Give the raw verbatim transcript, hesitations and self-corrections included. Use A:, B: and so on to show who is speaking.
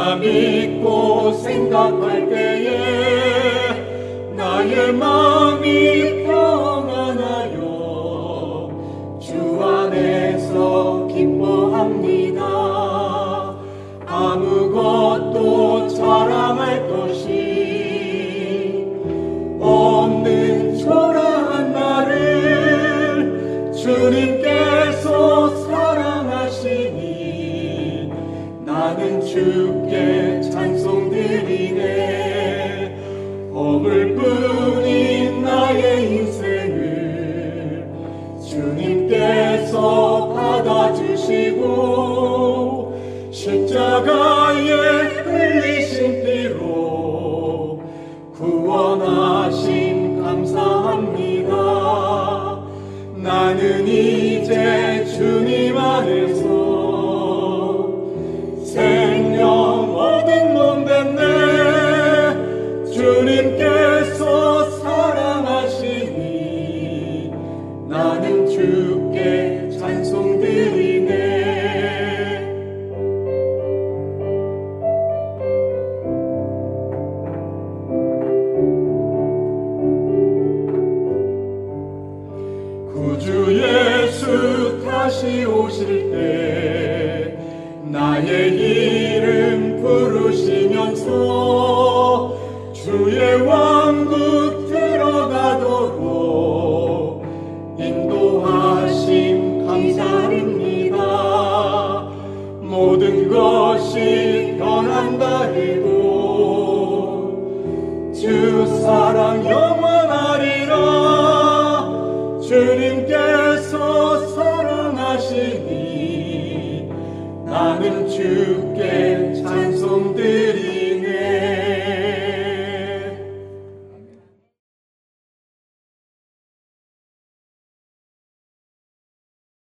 A: 믿고 생각할 때에 나의 마음이 평안하여 주 안에서 기뻐합니다. 아무것도 자랑할 것이 없는 초라한 나를 주님께서 사랑하시니 나는 주께 찬송드리네. 허물뿐인 나의 인생을 주님께서 받아주시고 십자가에 흘리신 피로 구원하심 감사합니다. 나는 이제 주님 안에서 생명 얻은 몸 됐네. 주님께서 사랑하시니 나는 주께 찬송드리네. 구주 예수 다시 오실 때 나의 이름 부르시면서 주의 왕국 들어가도록 인도하심 감사드립니다. 모든 것이 변한다 해도 주 사랑 영원하리라. 주님께서 사랑하시니 나는 주께 찬송